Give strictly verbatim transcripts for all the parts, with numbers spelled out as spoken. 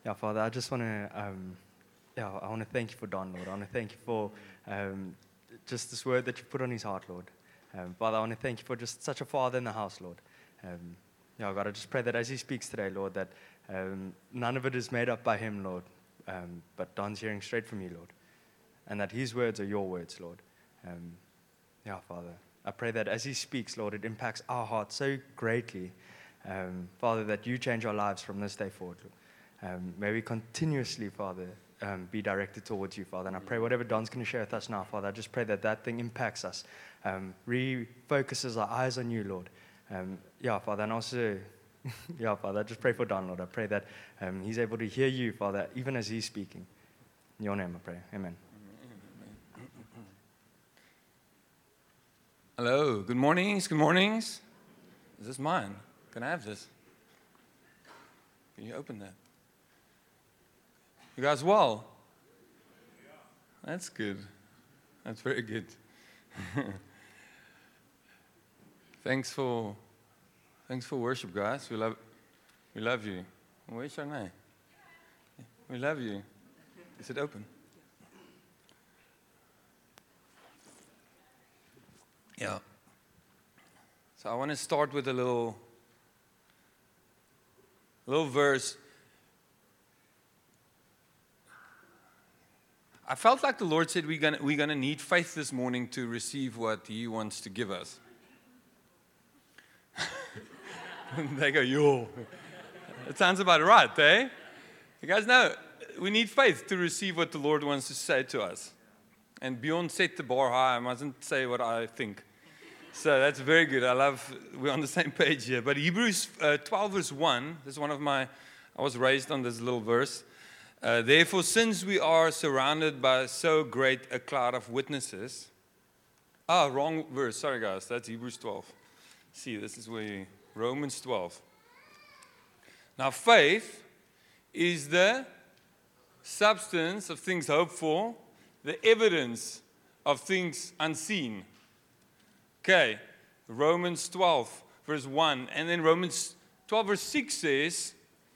Yeah, Father, I just want to, um, yeah, I want to thank you for Don, Lord. I want to thank you for um, just this word that you put on his heart, Lord. Um, Father, I want to thank you for just such a father in the house, Lord. Um, yeah, God, I just pray that as he speaks today, Lord, that um, none of it is made up by him, Lord, um, but Don's hearing straight from you, Lord, and that his words are your words, Lord. Um, yeah, Father, I pray that as he speaks, Lord, it impacts our hearts so greatly, um, Father, that you change our lives from this day forward, Lord. Um, may we continuously, Father, um, be directed towards you, Father. And I pray whatever Don's going to share with us now, Father, I just pray that that thing impacts us, um, refocuses our eyes on you, Lord. Um, yeah, Father, and also, yeah, Father, I just pray for Don, Lord. I pray that um, he's able to hear you, Father, even as he's speaking. In your name I pray. Amen. Hello, good mornings, good mornings. Is this mine? Can I have this? Can you open that? You guys well? That's good. That's very good. Thanks for thanks for worship, guys. We love we love you. Where's Shanae? We love you. Is it open? Yeah. So I want to start with a little little verse. I felt like the Lord said we're gonna we're gonna need faith this morning to receive what He wants to give us. They go, yo. It sounds about right, eh? You guys know we need faith to receive what the Lord wants to say to us. And Bjorn set the bar high. I mustn't say what I think. So that's very good. I love, we're on the same page here. But Hebrews uh, twelve verse one, this is one of my, I was raised on this little verse. Uh, Therefore, since we are surrounded by so great a cloud of witnesses. Ah, wrong verse. Sorry, guys. That's Hebrews twelve. See, this is where you, Romans twelve. Now, faith is the substance of things hoped for, the evidence of things unseen. Okay, Romans twelve, verse one. And then Romans twelve, verse six says,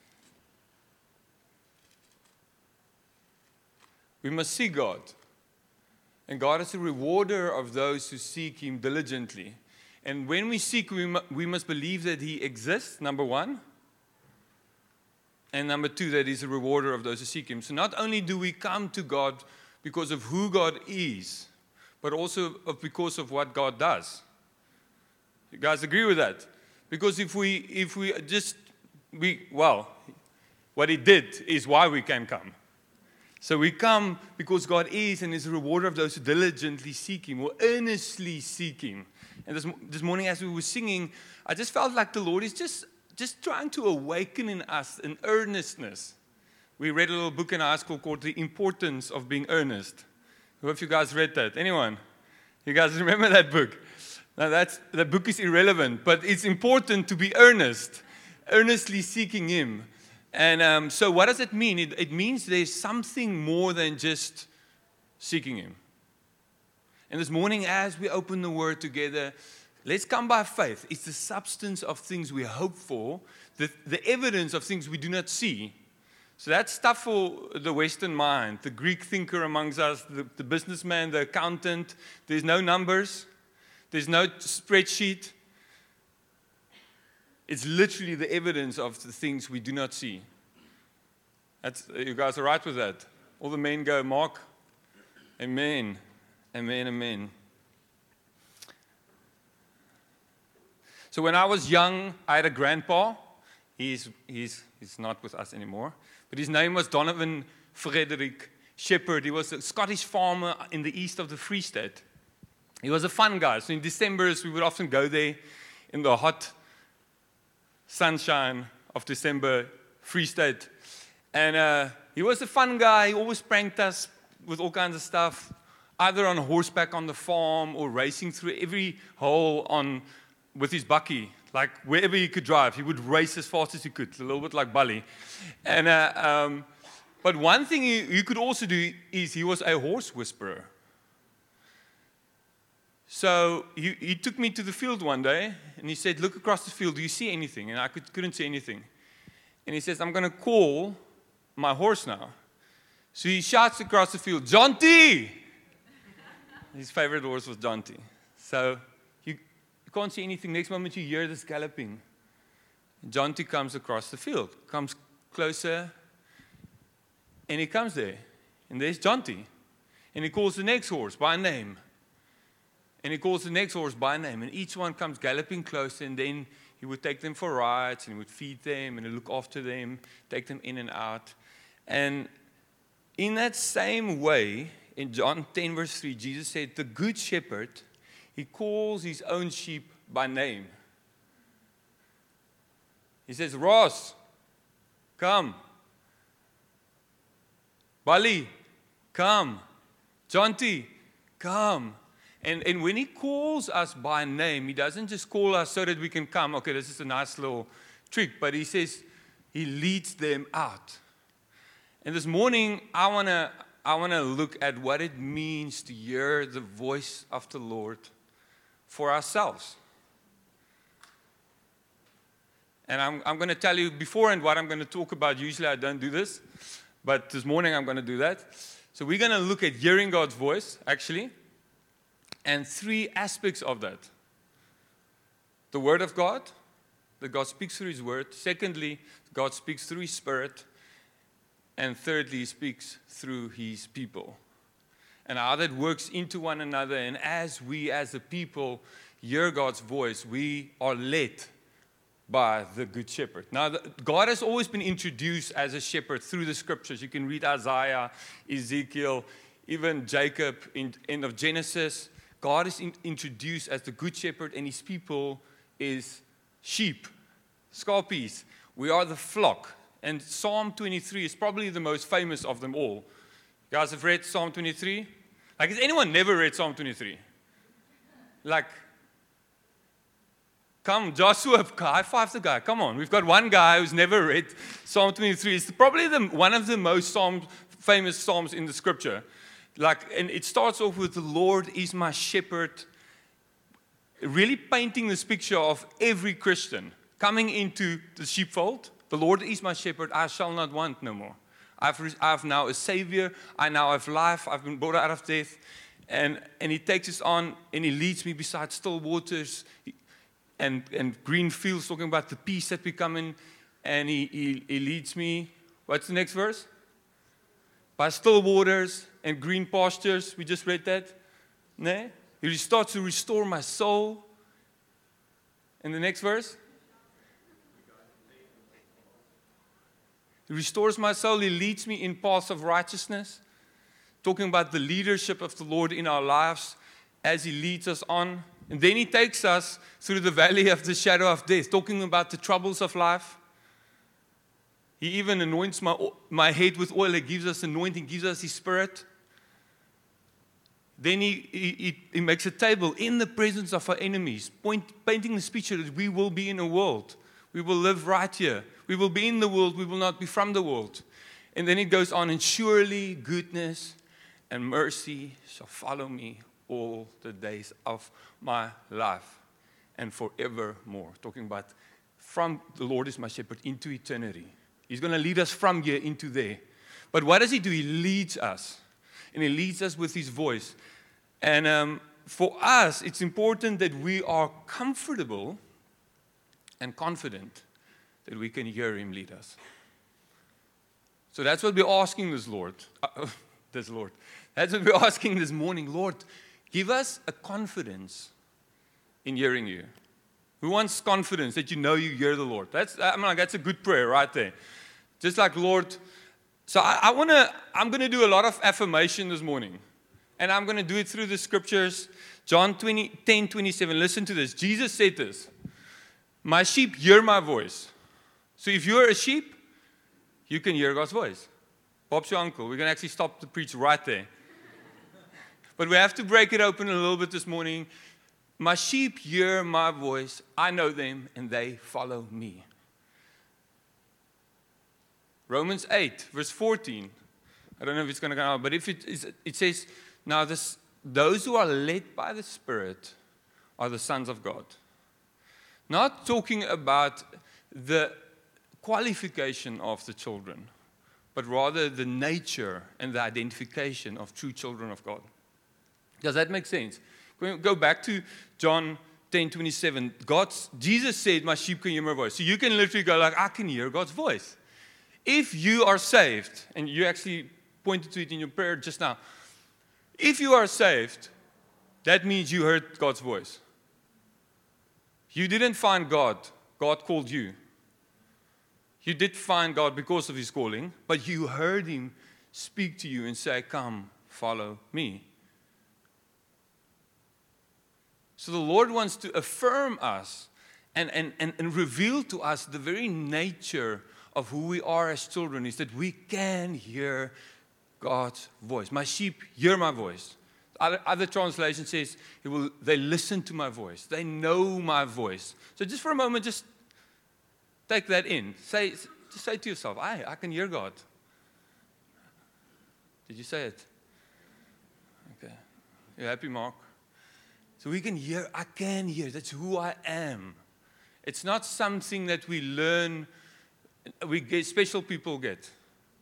we must seek God. And God is a rewarder of those who seek Him diligently. And when we seek, we, mu- we must believe that He exists, number one. And number two, that He's a rewarder of those who seek Him. So not only do we come to God because of who God is, but also of because of what God does. You guys agree with that? Because if we if we just we well, what He did is why we can come. So we come because God is and is a rewarder of those who diligently seek Him or earnestly seek Him. And this this morning as we were singing, I just felt like the Lord is just just trying to awaken in us an earnestness. We read a little book in high school called The Importance of Being Earnest. Who of you guys read that? Anyone? You guys remember that book? Now that's, that book is irrelevant, but it's important to be earnest, earnestly seeking Him. And um, so what does it mean? It, it means there's something more than just seeking Him. And this morning as we open the Word together, let's come by faith. It's the substance of things we hope for, the, the evidence of things we do not see. So that's stuff for the Western mind, the Greek thinker amongst us, the, the businessman, the accountant. There's no numbers. There's no spreadsheet. It's literally the evidence of the things we do not see. That's, you guys are right with that? All the men go, Mark, amen, amen, amen. So when I was young, I had a grandpa. He's, he's, he's not with us anymore. But his name was Donovan Frederick Shepherd. He was a Scottish farmer in the east of the Free State. He was a fun guy. So in Decembers, we would often go there in the hot sunshine of December, Free State. And uh, he was a fun guy. He always pranked us with all kinds of stuff, either on horseback on the farm or racing through every hole on with his bakkie. Like wherever he could drive, he would race as fast as he could, a little bit like Bully. And uh, um, but one thing he, he could also do is he was a horse whisperer. So he, he took me to the field one day, and he said, look across the field, do you see anything? And I could, couldn't see anything. And he says, I'm going to call my horse now. So he shouts across the field, John T! His favorite horse was John T. So you, you can't see anything. Next moment you hear this galloping. John T comes across the field, comes closer, and he comes there. And there's John T. And he calls the next horse by name. And he calls the next horse by name. And each one comes galloping closer, and then he would take them for rides, and he would feed them, and he'd look after them, take them in and out. And in that same way, in John ten, verse three, Jesus said, the good shepherd, he calls his own sheep by name. He says, Ross, come. Bali, come. John T, come. And, and when he calls us by name, he doesn't just call us so that we can come. Okay, this is a nice little trick. But he says he leads them out. And this morning, I want to I want to look at what it means to hear the voice of the Lord for ourselves. And I'm, I'm going to tell you beforehand what I'm going to talk about. Usually I don't do this. But this morning I'm going to do that. So we're going to look at hearing God's voice, actually. And three aspects of that. The Word of God, that God speaks through His Word. Secondly, God speaks through His Spirit. And thirdly, He speaks through His people. And how that works into one another. And as we, as a people, hear God's voice, we are led by the Good Shepherd. Now, the, God has always been introduced as a shepherd through the Scriptures. You can read Isaiah, Ezekiel, even Jacob in end of Genesis. God is in, introduced as the Good Shepherd, and His people is sheep, scarpies. We are the flock. And Psalm twenty-three is probably the most famous of them all. You guys have read Psalm twenty-three? Like, has anyone never read Psalm twenty-three? Like, come, Joshua, high five the guy. Come on, we've got one guy who's never read Psalm twenty-three. It's probably the, one of the most psalms, famous psalms in the Scripture. Like, and it starts off with, the Lord is my shepherd, really painting this picture of every Christian coming into the sheepfold. The Lord is my shepherd, I shall not want no more. I've, I have now a Savior, I now have life, I've been brought out of death. And, and He takes us on, and He leads me beside still waters and, and green fields, talking about the peace that we come in. And he, he, he leads me, what's the next verse? By still waters and green pastures. We just read that. No? He starts to restore my soul. And the next verse? He restores my soul. He leads me in paths of righteousness. Talking about the leadership of the Lord in our lives as He leads us on. And then He takes us through the valley of the shadow of death. Talking about the troubles of life. He even anoints my, my head with oil. He gives us anointing, gives us His Spirit. Then he, he, he makes a table in the presence of our enemies, point, painting this picture that we will be in a world. We will live right here. We will be in the world. We will not be from the world. And then it goes on, and surely goodness and mercy shall follow me all the days of my life and forevermore. Talking about from the Lord is my shepherd into eternity. He's going to lead us from here into there. But what does He do? He leads us. And He leads us with His voice. And um, for us, it's important that we are comfortable and confident that we can hear Him lead us. So that's what we're asking this Lord. Uh, this Lord. That's what we're asking this morning. Lord, give us a confidence in hearing You. Who wants confidence that you know you hear the Lord? That's, I'm like, that's a good prayer right there. Just like, Lord, so I, I want to, I'm going to do a lot of affirmation this morning. And I'm going to do it through the Scriptures. John ten twenty-seven, listen to this. Jesus said this, my sheep hear my voice. So if you're a sheep, you can hear God's voice. Bob's your uncle. We're going to actually stop the preach right there. But we have to break it open a little bit this morning. My sheep hear my voice. I know them, and they follow me. Romans eight, verse fourteen. I don't know if it's going to come out, but if it is, it says, now this, those who are led by the Spirit are the sons of God. Not talking about the qualification of the children, but but rather the nature and the identification of true children of God. Does that make sense? When we go back to John ten twenty-seven, God's, Jesus said, my sheep can hear my voice. So you can literally go like, I can hear God's voice. If you are saved, and you actually pointed to it in your prayer just now, if you are saved, that means you heard God's voice. You didn't find God. God called you. You did find God because of His calling, but you heard Him speak to you and say, come, follow me. So the Lord wants to affirm us and, and, and, and reveal to us the very nature of who we are as children, is that we can hear God's voice. My sheep hear my voice. Other, other translation says, it will, they listen to my voice. They know my voice. So just for a moment, just take that in. Say, just say to yourself, I, I can hear God. Did you say it? Okay. You happy, Mark? So we can hear, I can hear. That's who I am. It's not something that we learn, we get, special people get.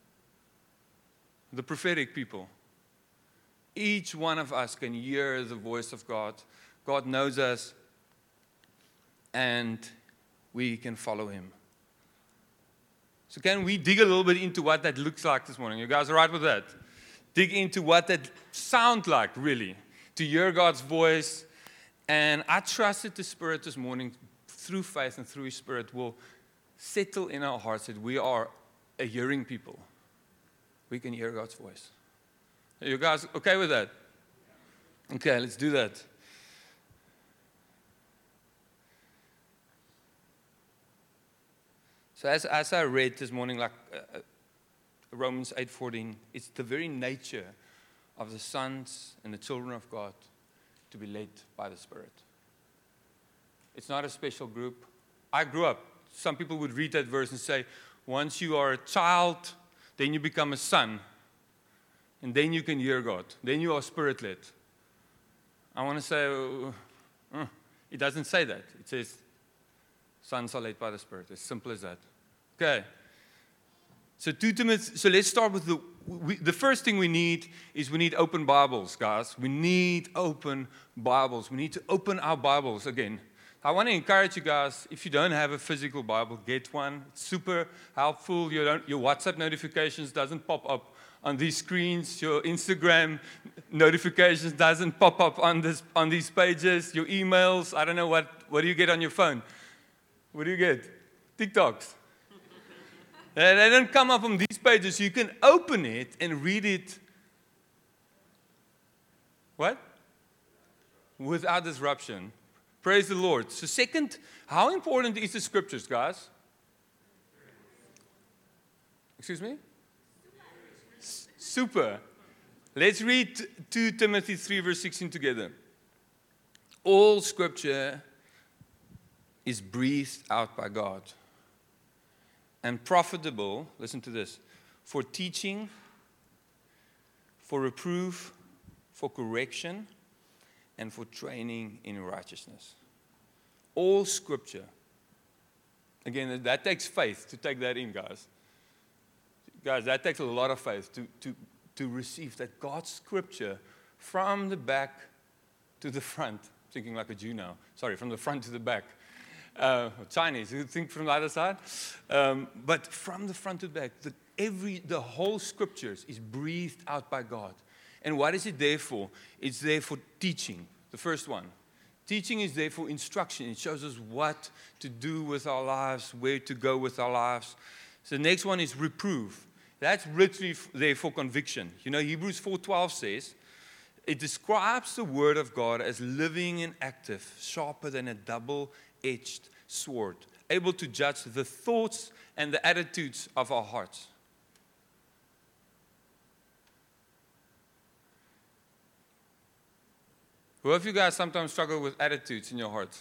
The prophetic people. Each one of us can hear the voice of God. God knows us, and we can follow Him. So can we dig a little bit into what that looks like this morning? You guys all right with that? Dig into what that sounds like, really, to hear God's voice. And I trust that the Spirit this morning, through faith and through His Spirit, will settle in our hearts that we are a hearing people. We can hear God's voice. Are you guys okay with that? Okay, let's do that. So as, as I read this morning, like uh, Romans eight fourteen, it's the very nature of the sons and the children of God to be led by the Spirit. It's not a special group. I grew up. Some people would read that verse and say, once you are a child, then you become a son. And then you can hear God. Then you are Spirit-led. I want to say, uh, uh, it doesn't say that. It says, sons are led by the Spirit. As simple as that. Okay. So, two Timothy, so let's start with the, we, the first thing we need is we need open Bibles, guys. We need open Bibles. We need to open our Bibles again. I want to encourage you guys, if you don't have a physical Bible, get one. It's super helpful. You don't, your WhatsApp notifications doesn't pop up on these screens. Your Instagram notifications doesn't pop up on this on these pages. Your emails, I don't know what, what do you get on your phone? What do you get? TikToks. They they don't come up on these pages. You can open it and read it. What? Without disruption. Praise the Lord. So second, how important is the scriptures, guys? Excuse me? Super. Let's read two Timothy three, verse sixteen together. All scripture is breathed out by God and profitable, listen to this, for teaching, for reproof, for correction, and for training in righteousness. All scripture. Again, that takes faith to take that in, guys. Guys, that takes a lot of faith to, to, to receive that God's scripture from the back to the front. I'm thinking like a Jew now. Sorry, from the front to the back. Uh, Chinese, you think from the other side? Um, but from the front to the back, the, every, the whole scriptures is breathed out by God. And what is it there for? It's there for teaching, the first one. Teaching is there for instruction. It shows us what to do with our lives, where to go with our lives. So the next one is reproof. That's literally there for conviction. You know, Hebrews four twelve says, it describes the word of God as living and active, sharper than a double-edged sword, able to judge the thoughts and the attitudes of our hearts. Who of you guys sometimes struggle with attitudes in your heart?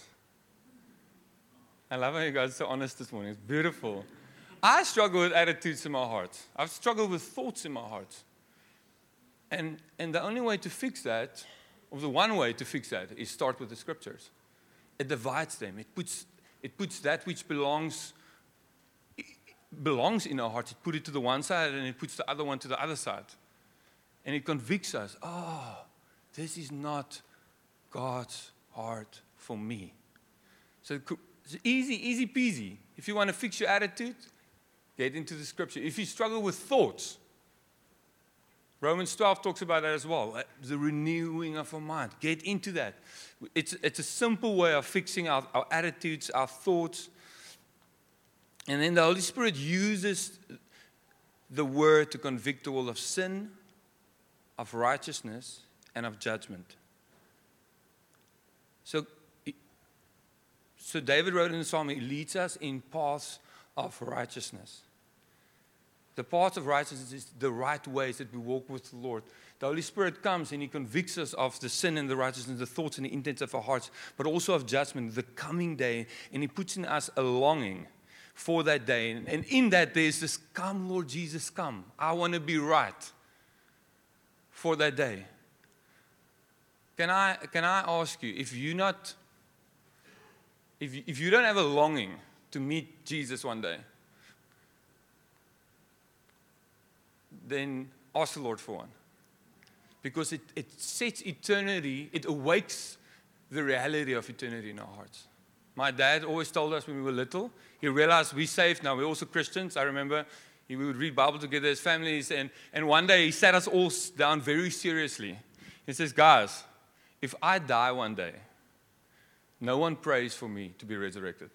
I love how you guys are so honest this morning. It's beautiful. I struggle with attitudes in my heart. I've struggled with thoughts in my heart. And, and the only way to fix that, or the one way to fix that, is start with the scriptures. It divides them. It puts, it puts that which belongs belongs in our hearts. It puts it to the one side and it puts the other one to the other side. And it convicts us, oh, this is not God's heart for me. So it's easy, easy peasy. If you want to fix your attitude, get into the scripture. If you struggle with thoughts, Romans twelve talks about that as well. The renewing of our mind. Get into that. It's, it's a simple way of fixing our, our attitudes, our thoughts. And then the Holy Spirit uses the word to convict the world of sin, of righteousness, and of judgment. So, so David wrote in the Psalm, he leads us in paths of righteousness. The path of righteousness is the right ways that we walk with the Lord. The Holy Spirit comes and He convicts us of the sin and the righteousness, the thoughts and the intents of our hearts, but also of judgment, the coming day. And He puts in us a longing for that day. And in that there is this, come Lord Jesus, come. I want to be right for that day. Can I, can I ask you, if you're not, if you, if you don't have a longing to meet Jesus one day, then ask the Lord for one. Because it, it sets eternity, it awakes the reality of eternity in our hearts. My dad always told us when we were little, he realized we're saved now, we're also Christians. I remember he, we would read Bible together as families, and, and one day he sat us all down very seriously. He says, guys, if I die one day, no one prays for me to be resurrected.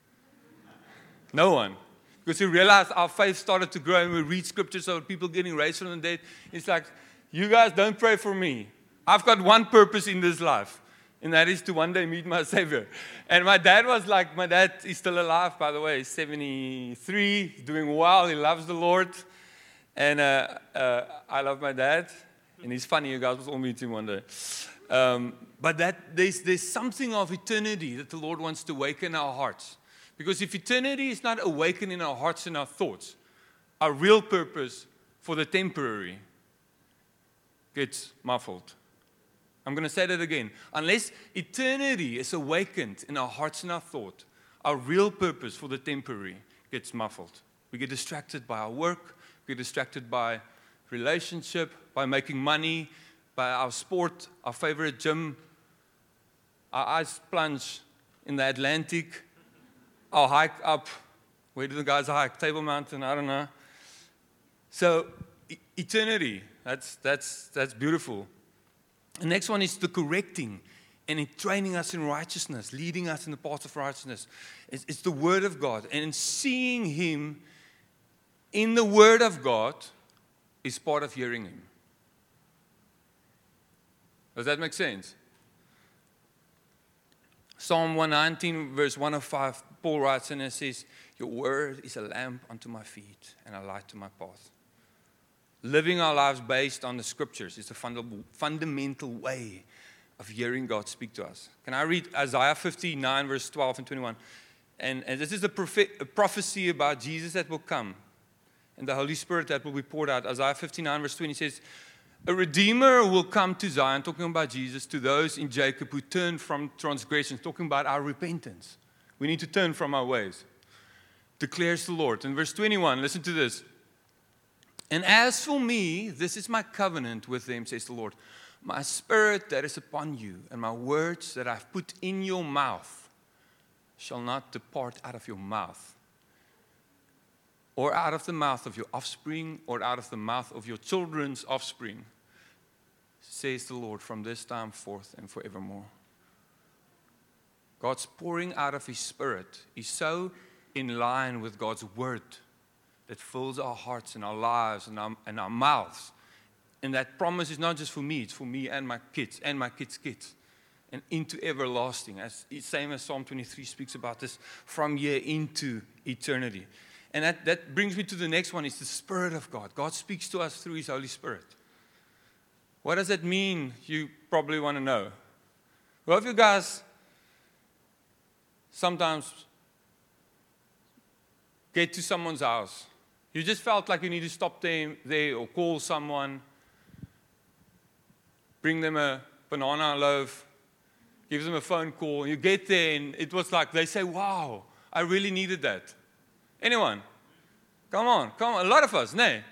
No one. Because we realized our faith started to grow and we read scriptures of people getting raised from the dead. It's like, you guys don't pray for me. I've got one purpose in this life, and that is to one day meet my Savior. And my dad was like, my dad is still alive, by the way. He's seventy-three, he's doing well, he loves the Lord. And uh, uh, I love my dad. And he's funny, you guys will all meet him one day. Um, but that there's, there's something of eternity that the Lord wants to awaken our hearts. Because if eternity is not awakened in our hearts and our thoughts, our real purpose for the temporary gets muffled. I'm going to say that again. Unless eternity is awakened in our hearts and our thought, our real purpose for the temporary gets muffled. We get distracted by our work, we get distracted by relationship, by making money, by our sport, our favorite gym, our ice plunge in the Atlantic, our hike up, where do the guys hike? Table Mountain, I don't know. So, e- eternity, that's, that's, that's beautiful. The next one is the correcting and in training us in righteousness, leading us in the path of righteousness. It's, it's the Word of God. And seeing Him in the Word of God is part of hearing Him. Does that make sense? Psalm one nineteen, verse one oh five, Paul writes and it says, your word is a lamp unto my feet and a light to my path. Living our lives based on the scriptures is a funda- fundamental way of hearing God speak to us. Can I read Isaiah fifty-nine, verse twelve and twenty-one? And, and this is a, prophet, a prophecy about Jesus that will come and the Holy Spirit that will be poured out. Isaiah fifty-nine, verse twenty says, a Redeemer will come to Zion, talking about Jesus, to those in Jacob who turn from transgressions, talking about our repentance. We need to turn from our ways, declares the Lord. In verse twenty-one, listen to this. And as for me, this is my covenant with them, says the Lord. My spirit that is upon you and my words that I've put in your mouth shall not depart out of your mouth, or out of the mouth of your offspring, or out of the mouth of your children's offspring, says the Lord, from this time forth and forevermore. God's pouring out of His Spirit is so in line with God's Word that fills our hearts and our lives and our, and our mouths. And that promise is not just for me, it's for me and my kids and my kids' kids. And into everlasting. As, same as Psalm twenty-three speaks about this, from here into eternity. And that, that brings me to the next one, is the Spirit of God. God speaks to us through His Holy Spirit. What does that mean? You probably want to know. Well, if you guys sometimes get to someone's house, you just felt like you need to stop them there or call someone, bring them a banana loaf, give them a phone call. You get there and it was like they say, wow, I really needed that. Anyone? Come on, come on. A lot of us, nay.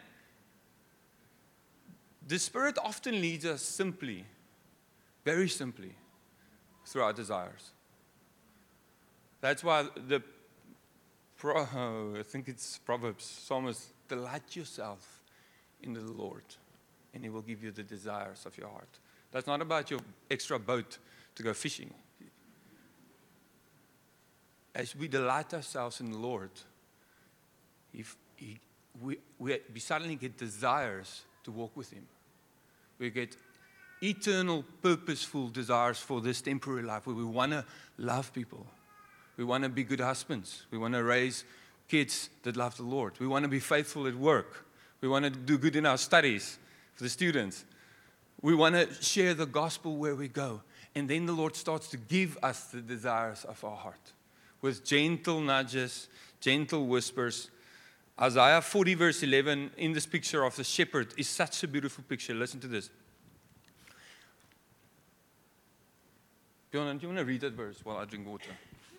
The Spirit often leads us simply, very simply, through our desires. That's why the, pro, oh, I think it's Proverbs, Psalmist, delight yourself in the Lord, and He will give you the desires of your heart. That's not about your extra boat to go fishing. As we delight ourselves in the Lord, if he, we, we, we suddenly get desires to walk with Him. We get eternal, purposeful desires for this temporary life where we want to love people. We want to be good husbands. We want to raise kids that love the Lord. We want to be faithful at work. We want to do good in our studies for the students. We want to share the gospel where we go. And then the Lord starts to give us the desires of our heart with gentle nudges, gentle whispers. Isaiah forty verse eleven in this picture of the shepherd is such a beautiful picture. Listen to this. Bjorn, do you want to read that verse while I drink water?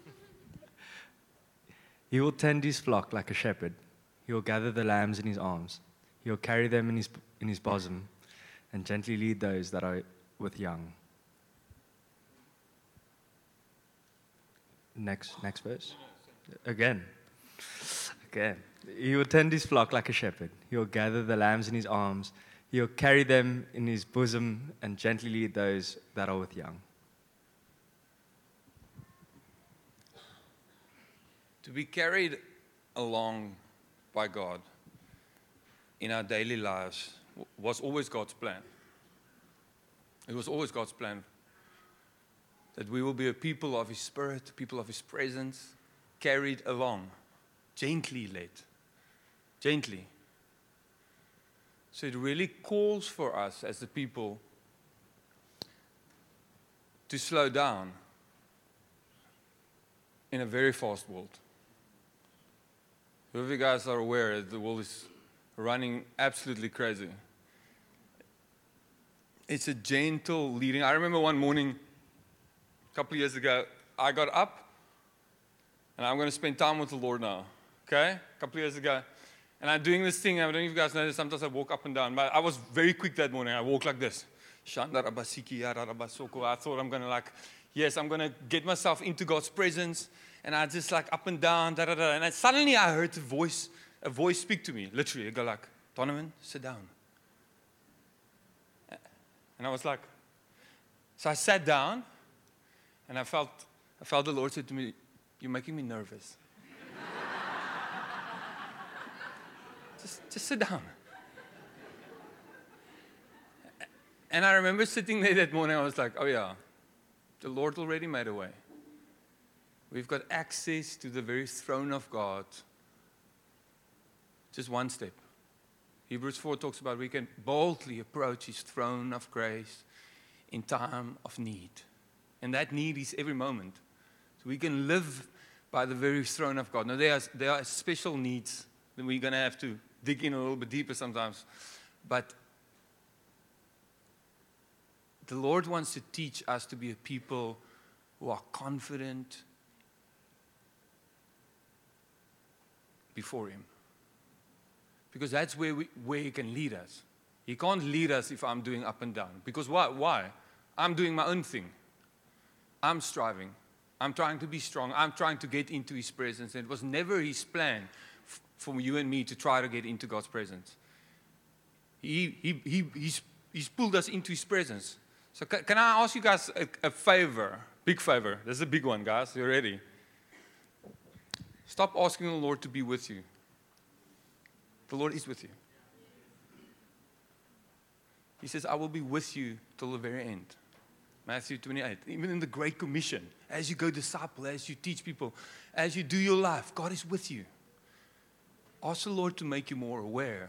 He will tend his flock like a shepherd. He will gather the lambs in his arms. He will carry them in his, in his bosom and gently lead those that are with young. Next, next verse. Again. Okay. He will tend his flock like a shepherd. He will gather the lambs in his arms. He will carry them in his bosom and gently lead those that are with young. To be carried along by God in our daily lives was always God's plan. It was always God's plan that we will be a people of His Spirit, people of His presence, carried along, gently led, gently. So it really calls for us as the people to slow down in a very fast world. Who of you guys are aware that the world is running absolutely crazy? It's a gentle leading. I remember one morning, a couple of years ago, I got up, and I'm going to spend time with the Lord now. Okay? A couple of years ago. And I'm doing this thing, I don't know if you guys know this, sometimes I walk up and down. But I was very quick that morning. I walk like this. I thought I'm going to like, yes, I'm going to get myself into God's presence. And I just like up and down, da da da. And I, suddenly I heard a voice, a voice speak to me, literally. I go like, Donovan, sit down. And I was like, so I sat down, and I felt, I felt the Lord said to me, you're making me nervous. just, just sit down. And I remember sitting there that morning, I was like, oh yeah, the Lord already made a way. We've got access to the very throne of God. Just one step. Hebrews four talks about we can boldly approach His throne of grace in time of need. And that need is every moment. So we can live by the very throne of God. Now there are, there are special needs that we're going to have to dig in a little bit deeper sometimes. But the Lord wants to teach us to be a people who are confident before Him. Because that's where, we, where He can lead us. He can't lead us if I'm doing up and down. Because why? Why? I'm doing my own thing. I'm striving. I'm trying to be strong. I'm trying to get into His presence. And it was never His plan f- for you and me to try to get into God's presence. He, he, he, he's, he's pulled us into His presence. So can, can I ask you guys a, a favor? Big favor. This is a big one, guys. You ready? Stop asking the Lord to be with you. The Lord is with you. He says, I will be with you till the very end. Matthew twenty-eight. Even in the Great Commission, as you go disciple, as you teach people, as you do your life, God is with you. Ask the Lord to make you more aware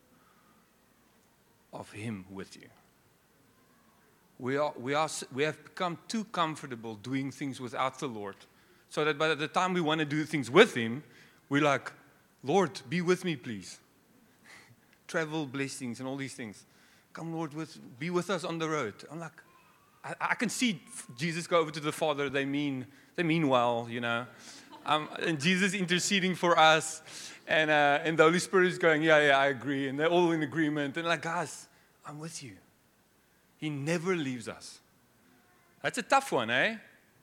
of Him with you. We are, we are, we have become too comfortable doing things without the Lord. So that by the time we want to do things with Him, we're like, Lord, be with me, please. Travel blessings and all these things. Come, Lord, with, be with us on the road. I'm like, I, I can see Jesus go over to the Father. They mean, they mean well, you know. Um, and Jesus interceding for us. And, uh, and the Holy Spirit is going, yeah, yeah, I agree. And they're all in agreement. And like, guys, I'm with you. He never leaves us. That's a tough one, eh?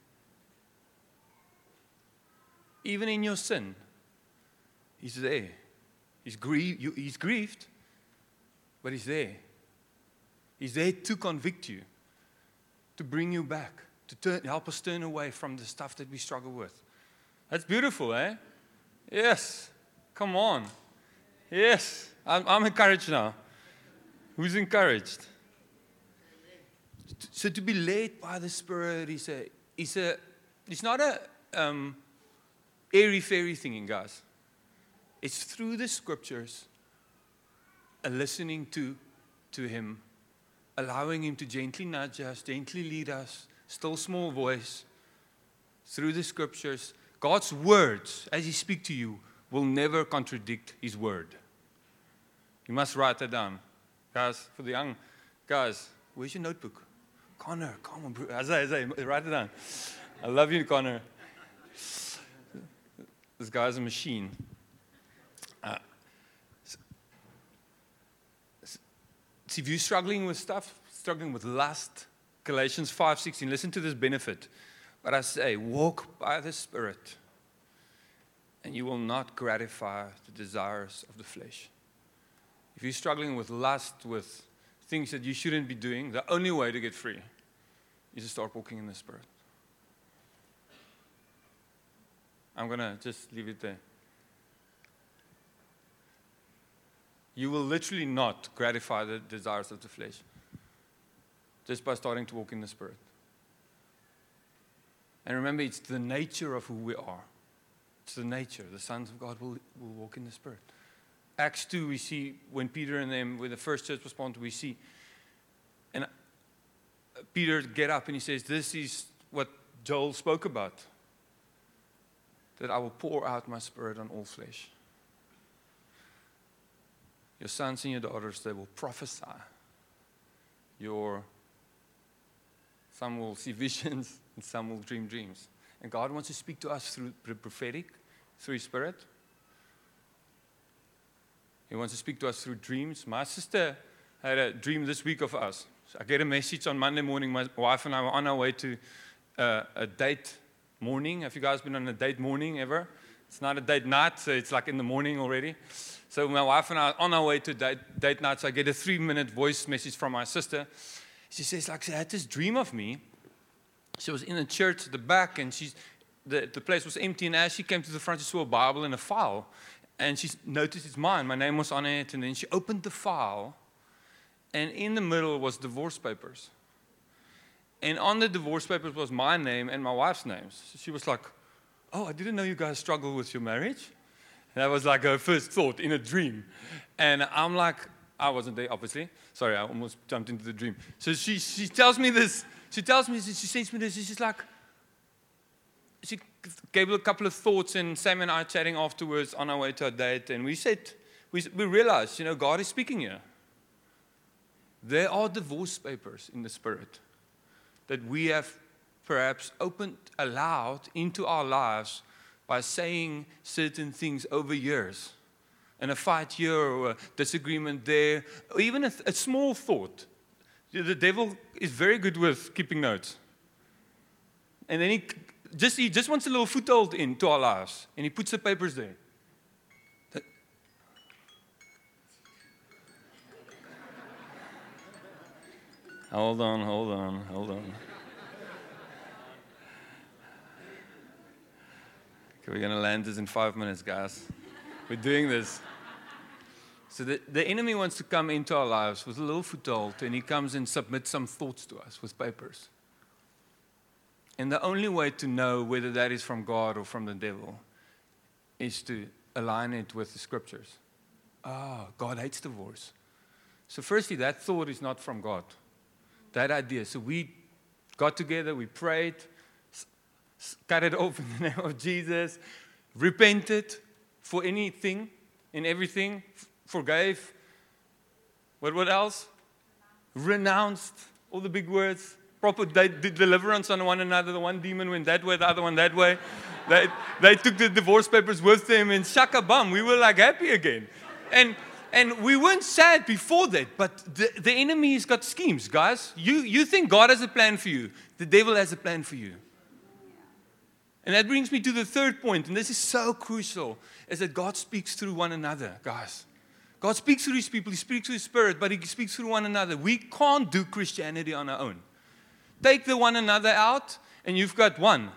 Even in your sin, He's there. He's, grie- you, he's grieved, but He's there. He's there to convict you, to bring you back, to turn, help us turn away from the stuff that we struggle with. That's beautiful, eh? Yes. Come on. Yes. I'm, I'm encouraged now. Who's encouraged? So to be led by the Spirit is a, is a, it's not a um, airy-fairy thing, guys. It's through the Scriptures, a listening to, to Him, allowing Him to gently nudge us, gently lead us, still small voice, through the Scriptures. God's words, as He speaks to you, will never contradict His word. You must write that down. Guys, for the young guys, where's your notebook? Connor, come on, bro. Isaiah, Isaiah, write it down. I love you, Connor. This guy's a machine. Uh, so, so if you're struggling with stuff, struggling with lust, Galatians five sixteen, listen to this benefit. But I say, walk by the Spirit, and you will not gratify the desires of the flesh. If you're struggling with lust, with things that you shouldn't be doing, the only way to get free is to start walking in the Spirit. I'm going to just leave it there. You will literally not gratify the desires of the flesh just by starting to walk in the Spirit. And remember, it's the nature of who we are. It's the nature. The sons of God will, will walk in the Spirit. Acts two, we see when Peter and them, when the first church was planted, we see, and Peter get up and he says, this is what Joel spoke about, that I will pour out my Spirit on all flesh. Your sons and your daughters, they will prophesy. Your, some will see visions, and some will dream dreams. And God wants to speak to us through the prophetic, through His Spirit. He wants to speak to us through dreams. My sister had a dream this week of us. So I get a message on Monday morning. My wife and I were on our way to uh, a date morning. Have you guys been on a date morning ever? It's not a date night, so it's like in the morning already. So my wife and I are on our way to date, date night. So I get a three-minute voice message from my sister. She says, like, I had this dream of me. She was in a church at the back, and she's, the, the place was empty. And as she came to the front, she saw a Bible and a file. And she noticed it's mine. My name was on it. And then she opened the file. And in the middle was divorce papers. And on the divorce papers was my name and my wife's name. So she was like, oh, I didn't know you guys struggle with your marriage. And that was like her first thought in a dream. And I'm like, I wasn't there, obviously. Sorry, I almost jumped into the dream. So she, she tells me this. She tells me, she sends me this. She's like, she gave a couple of thoughts, and Sam and I chatting afterwards on our way to a date. And we said, we, we realized, you know, God is speaking here. There are divorce papers in the Spirit that we have perhaps opened, allowed into our lives by saying certain things over years. And a fight here or a disagreement there, or even a, a small thought. The devil is very good with keeping notes. And then he just, he just wants a little foothold into our lives. And he puts the papers there. That, hold on, hold on, hold on. Okay, we're going to land this in five minutes, guys. We're doing this. So the, the enemy wants to come into our lives with a little foothold, and he comes and submits some thoughts to us with papers. And the only way to know whether that is from God or from the devil is to align it with the Scriptures. Ah, God hates divorce. So firstly, that thought is not from God. That idea. So we got together, we prayed, cut it off in the name of Jesus, repented for anything and everything, forgave. What, what else? Renounced, all the big words. Proper, they did deliverance on one another. The one demon went that way, the other one that way. They, they took the divorce papers with them, and shaka bum, we were like happy again. And and we weren't sad before that, but the, the enemy's got schemes, guys. You, you think God has a plan for you. The devil has a plan for you. And that brings me to the third point, and this is so crucial, is that God speaks through one another, guys. God speaks through His people. He speaks through His Spirit, but He speaks through one another. We can't do Christianity on our own. Take the one another out, and you've got one.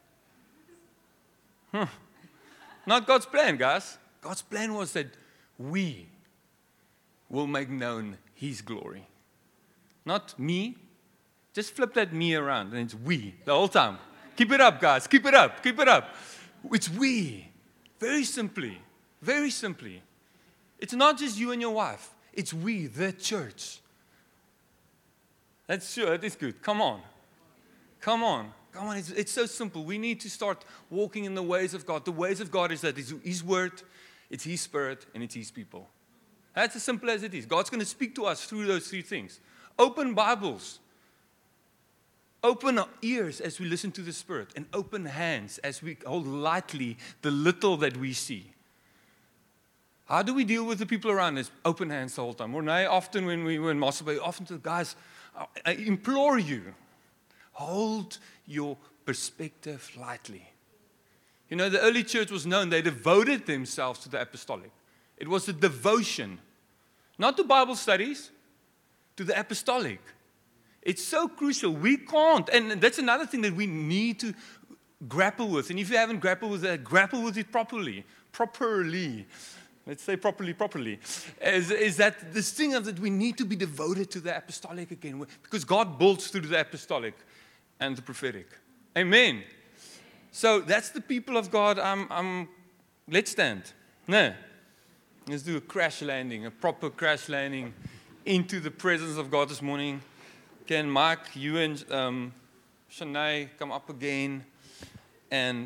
Huh. Not God's plan, guys. God's plan was that we will make known His glory. Not me. Just flip that me around, and it's we the whole time. Keep it up, guys. Keep it up. Keep it up. It's we. Very simply. Very simply. It's not just you and your wife. It's we, the church. That's sure. That is good. Come on. Come on. Come on. It's, it's so simple. We need to start walking in the ways of God. The ways of God is that it's His Word, it's His Spirit, and it's His people. That's as simple as it is. God's going to speak to us through those three things. Open Bibles. Open our ears as we listen to the Spirit, and open hands as we hold lightly the little that we see. How do we deal with the people around us? Open hands the whole time. Renee, often when we were in Mossel Bay, often to the guys, I implore you, hold your perspective lightly. You know, the early church was known, they devoted themselves to the apostolic. It was a devotion, not to Bible studies, to the apostolic. It's so crucial. We can't, and that's another thing that we need to grapple with. And if you haven't grappled with that, grapple with it properly. Properly. Let's say properly, properly. Is, is that this thing of that we need to be devoted to the apostolic again. Because God builds through the apostolic and the prophetic. Amen. So that's the people of God. I'm, I'm, let's stand. No. Let's do a crash landing, a proper crash landing into the presence of God this morning. Can Mike, you and um, Shanae come up again? And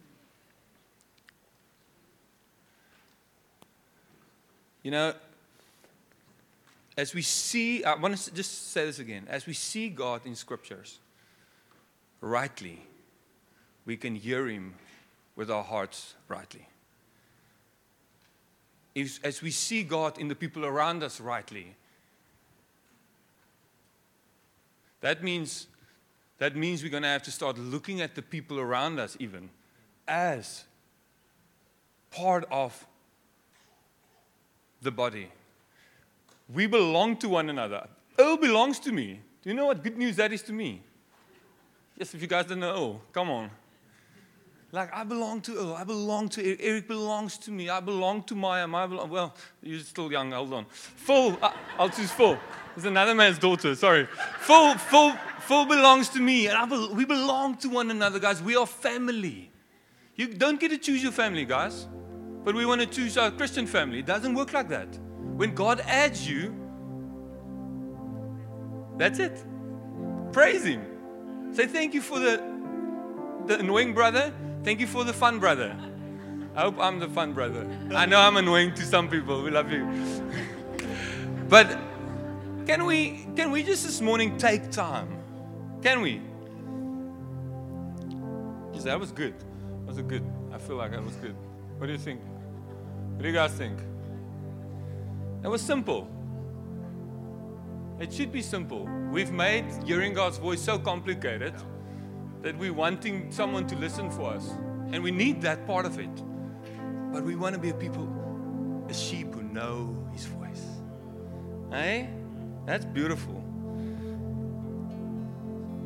you know, as we see, I want to just say this again. As we see God in Scriptures, rightly, we can hear Him with our hearts rightly. If, as we see God in the people around us rightly, That means, that means we're going to have to start looking at the people around us even as part of the body. We belong to one another. Earl belongs to me. Do you know what good news that is to me? Yes, if you guys don't know Earl, come on. Like, I belong to Earl. I belong to Eric. Eric belongs to me. I belong to Maya. Maya belong, well, you're still young. Hold on. Phil, I'll choose Phil. It's another man's daughter, sorry. Phil, Phil, Phil belongs to me, and I be, we belong to one another, guys. We are family. You don't get to choose your family, guys. But we want to choose our Christian family. It doesn't work like that. When God adds you, that's it. Praise Him. Say thank you for the, the annoying brother. Thank you for the fun brother. I hope I'm the fun brother. I know I'm annoying to some people. We love you. But Can we, can we just this morning take time? Can we? Yes, that was good. That was good. I feel like that was good. What do you think? What do you guys think? That was simple. It should be simple. We've made hearing God's voice so complicated that we're wanting someone to listen for us. And we need that part of it. But we want to be a people, a sheep who know His voice. Eh? That's beautiful.